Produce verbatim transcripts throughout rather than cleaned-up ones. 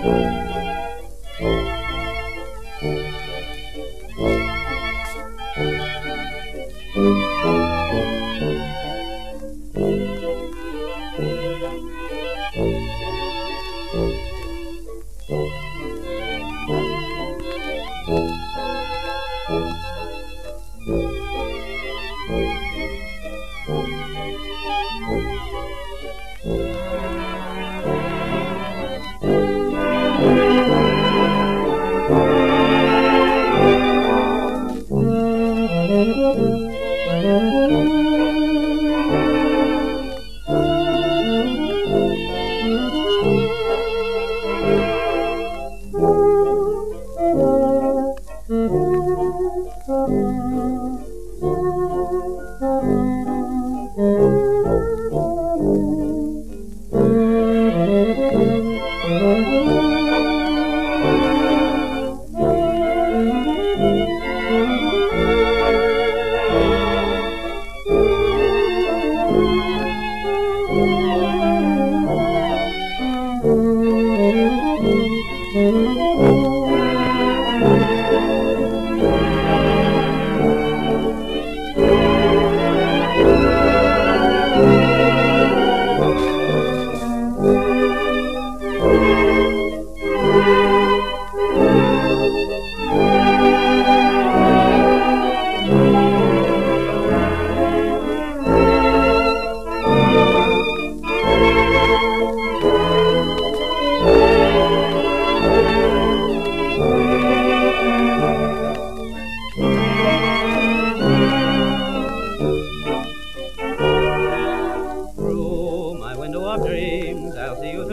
of dreams, I'll see you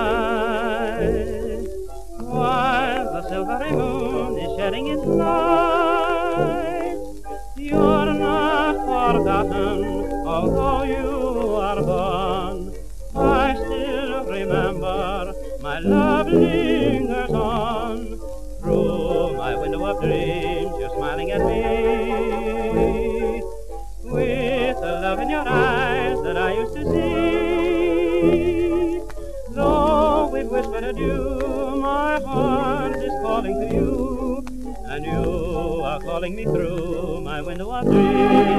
tonight, while the silvery moon is shedding its light. You're not forgotten, although you are gone. I still remember my love lingers on. Through my window of dreams, you're smiling at me, with the love in your eyes that I used to see. Though we've whispered adieu, my heart is calling to you, and you are calling me through my window of dreams.